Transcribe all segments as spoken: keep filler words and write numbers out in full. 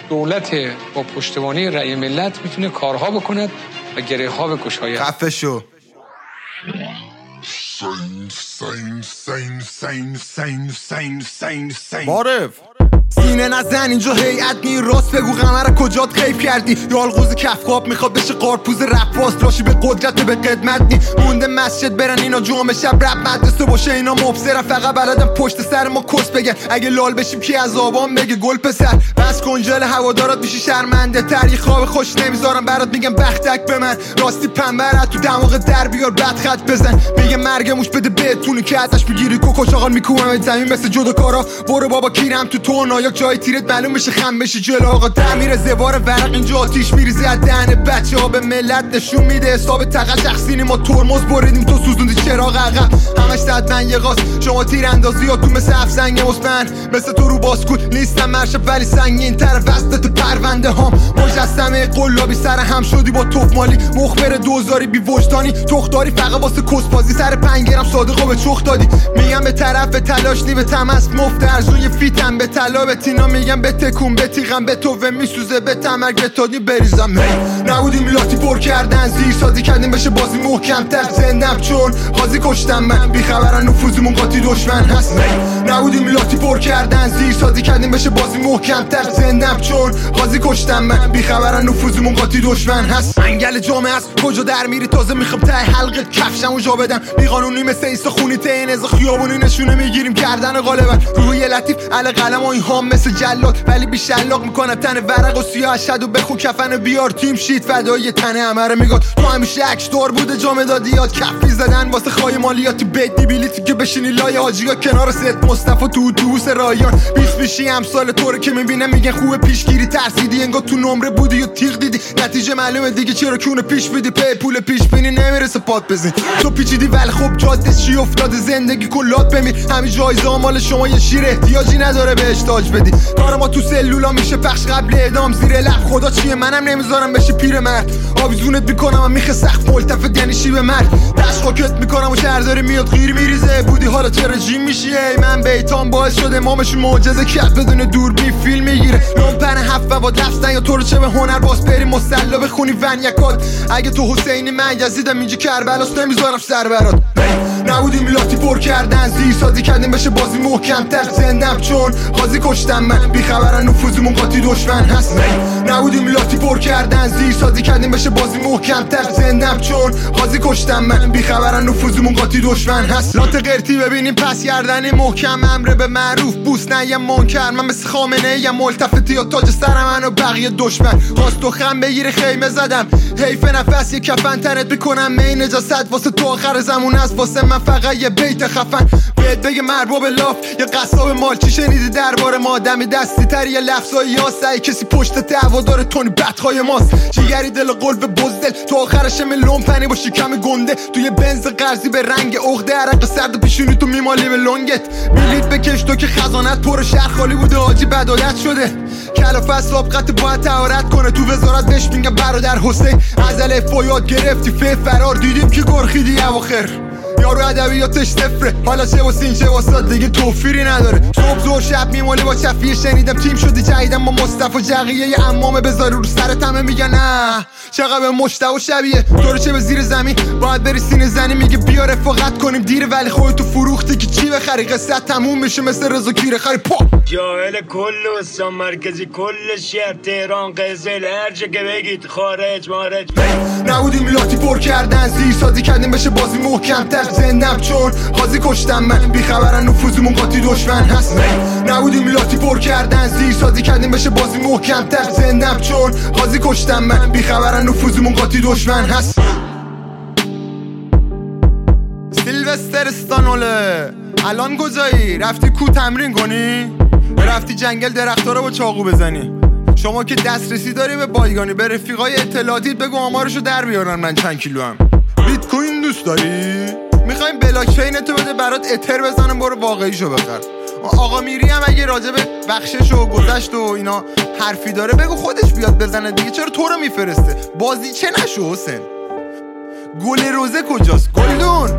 دولت با پشتیبانی رأی ملت میتونه کارها بکند و گره ها بگشاید. خفه شو. معرف سینه نزن اینجا هیئت نی، راست بگو قمر کجات غیب کردی؟ یالغوز کف خواب میخواد بشه قارپوز رفاست، راشی به قدرت به قدمت نی. مونده مسجد برن اینا جمعه شب رب مدرسه باشه اینا مبصرن، فقط بلدن پشت سر ما کس بگن. اگه لال بشیم کی از آبان بگه گل پسر؟ بس کنجل هوادارات میشی شرمنده تر، یه خواب خوش نمیذارم برات میگم بختک به من. راستی پنبرت تو دماغ در بیار بد خط بزن، میگه مرگموش بده بهتونی که ازش بگیری کوکو چاقال میکوبم زمین مثل جودوکارا. برو بابا کیرم تو تو یا جای تیرت معلوم بشه خم بشه جلو آقا تعمیر زوار ورق اینجا آتیش میریزی از دهن بچه ها به ملت نشون میده حساب تقل شخصینی. ما ترمز بریدیم تو سوزوندی چراغ عقب همش صد من یه قاس. شما تیراندازی ها تو مثل افسنگ مصبن، مثل تو رو باسکول نیستم مرشب ولی سنگین تر وسط پرونده هام. مجسمه قلابی سر هم شدی با توف مالی، مخبر دوزاری بی وجدانی تخداری فقط واسه کسبازی. سر پنج گرم صادقو به چخ دادی، میگم به طرف تلاش نی به تمس مفت ارزون فیتم به طلا به تینا میگم به تکون به تیغم به تو و میسوزه به تمرگ بتادی بریزم. هی نبودیم لاتی پر کردن زیر سازی کردیم بشه بازی محکم تر زندم چون قاضی کشتم من بیخبرن نفوذمون قاطی دشمن هست. هی نبودیم لاتی پر کردن زیر سازی کردیم بشه بازی محکم تر زندم چون قاضی کشتم من بیخبرن نفوذمون قاطی دشمن هست. انگل جامعه است کجا در میری تازه میخوام ته حلقت کفشمو جا بدم. بیقانونی مثل ایسا خونی تین از خیابونی نشونه میگیریم کردن غالبا. روی لطیف علی قلم و این هام مثل جلاد ولی بی شلاق میکنم تن ورق و سیاه اشهد و بخون کفن بیار تیم شیت فدای تن همه میگاد. تو همیشه اکشدار بوده جام دادی یاد کفی زدن واسه خای مالیاتی بیت نیبیلیتی که بشینی لای حاجیا کنار ست مصطفی تو اتوبوس رایان. بیس بیشی امسال طوره که میبینم میگن خوبه پیشگیری ترسیدی انگار تو نمره بودی و تیغ دیدی نتیجه معلومه دیگه چرا کونه پیش بدی پی پول پیش بینی نمیرسه پات بزنی. تو پیچیدی ولی خب جاده چی افتاده زندگی کلات بمیر همین جایزه مال شما یه شیر احتیاجی نداره بهش تاج بدی. کار ما تو سلولا میشه پخش قبل اعدام زیر لب خدا چیه منم نمیذارم بشه پیرمرد. آویزونت میکنم و میخه سخت ملتفت یعنی شیب مرد دست خاکت میکنم و شهرداری میاد غیر میریزه بودی حالا چرا جیم میشی؟ ای من بیتام باعث شده امامشون معجزه کف بدون دوربین فیلم میگیره. لومپن هفت و با دفتن یا تو رو چه به هنر باز بری مسلا بخونی ونیکات. اگه تو حسینی من یزیدم اینجا کربلاست نمیذارم سر برات. نبودیم لاتی پر کردن زیر سازی کردیم بشه بازی محکم تر زندم چون قاضی کشتم من بیخبرن نفوذمون قاطی دشمن هست. نبودیم لاتی پر کردن زیر سازی کردیم بشه بازی محکم تر زندم چون قاضی کشتم من بیخبرن نفوذمون قاطی دشمن هست. لات قرتی ببینیم پس گردنی محکم امر به معروف بوس نه یه منکر. من مثل خامنه یه ملتفتی یا تاج سر من و بقیه دشمن خواست تو خم بگیره خیمه زدم حیف نفس یه کفن تنت بکنم می نجاست واسه تو آخر زمون است واسه من فقط یه بیت خفن. بهت بگه مربوب لاف یه قصاب مالچی شنیدی درباره ما دمی دستی تر یه لفظای یاسه کسی پشت دعوا داره تونی بدخوای ماست. جیگری دل قلب بزدل تو آخرش ملون پنی باشی کم گنده توی بنز قرضی به رنگ عقده عرق سرد پیشونی تو میمالی به لنگت. بلیت بکش تو که خزانت پر شهر خالی بوده حاجی بدالت شده. کلافه سابقت باید طهارت کنه تو وزارت بهش میگم برادر حسین عزله فویاد گرفتی فه فرار دیدیم که گرخیدی اواخر. یارو ادبیاتش صفره حالا چه واسه این چه واسه دیگه توفیری نداره. صبح زور شب میمالی با چفیه شنیدم تیم شدی جدیدم با مصطفی جقیه یه امامه بذاری رو سرت همه میگن نه چقدر به مشتبه شبیه. تو رو چه به زیر زمین باید بری سینه زنی میگه بیا رفاقت کنیم دیره ولی خودتو فروختی که چی بخری قصه تموم میشه مثل رضا کیره خری پا جاهل کل استان مرکزی کل شهر تهران قزل هر جا که بگید خارج مارج. نبودیم لاتی پر کردن زیر سازی کردیم بشه بازی محکم تر زندم چون قاضی کشتم من بیخبرن نفوذمون قاطی دشمن هست. نبودیم لاتی پر کردن زیر سازی کردیم بشه بازی محکم تر زندم چون قاضی کشتم من بیخبرن نفوذمون قاطی دشمن هست. سیلوستر استانوله الان کجایی؟ رفتی کو تمرین کنی؟ رفتی جنگل درختا رو با چاقو بزنی؟ شما که دسترسی داری به بایگانی به رفیقای اطلاعاتی بگو آمارشو در بیارن من چند کیلو هم. بیت کوین دوست داری؟ میخوایم بلاک چین تو بده برات اتر بزنم برو واقعیشو بخر. آقا میری هم اگه راجب بخشش و گذشت و اینا حرفی داره بگو خودش بیاد بزنه دیگه چرا تو رو میفرسته؟ بازی چه نشو حسین؟ گل روزه کجاست؟ گلدون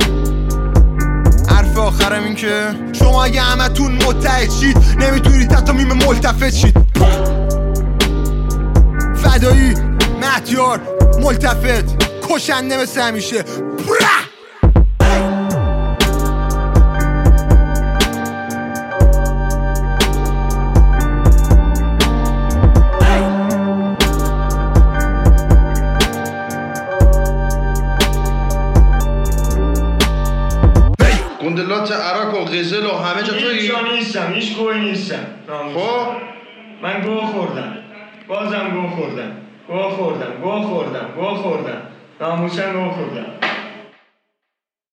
حرف آخرم این که شما اگه همتون متحد شید نمیتونید حتی میم ملتفت شید. گدایی مهدیار ملتفت کشنده مثل همیشه. گندلات عراق و غزل و همه جا توی هیچ جا نیستم، هیچ گوهی نیستم. خب من گوه خوردم، بازم گوه خوردم، گوه خوردم، گوه خوردم، گوه خوردم، ناموسن گوه خوردم.